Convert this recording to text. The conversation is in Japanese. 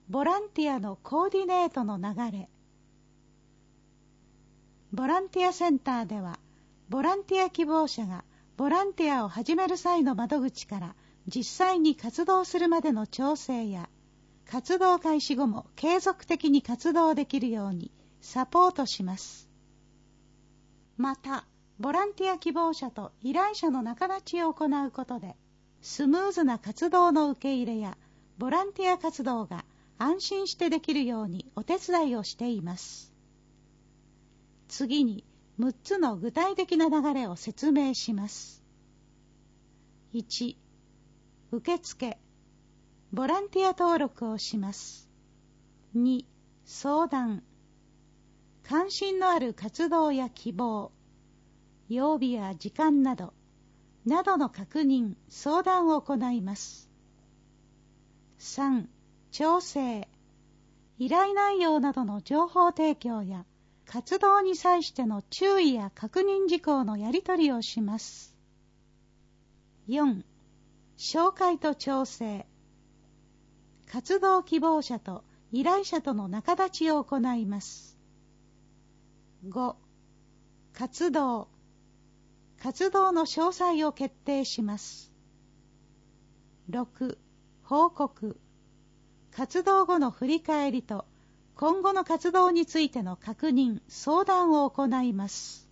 ボランティアのコーディネートの流れ。ボランティアセンターでは、ボランティア希望者がボランティアを始める際の窓口から実際に活動するまでの調整や、活動開始後も継続的に活動できるようにサポートします。また、ボランティア希望者と依頼者の仲立ちを行うことで、スムーズな活動の受け入れや、ボランティア活動が安心してできるようにお手伝いをしています。次に、6つの具体的な流れを説明します。1、受付。ボランティア登録をします。2、相談。関心のある活動や希望、曜日や時間などの確認、相談を行います。3、調整。依頼内容などの情報提供や活動に際しての注意や確認事項のやり取りをします。4、紹介と調整。活動希望者と依頼者との仲立ちを行います。5、活動。活動の詳細を決定します。6、報告。活動後の振り返りと今後の活動についての確認、相談を行います。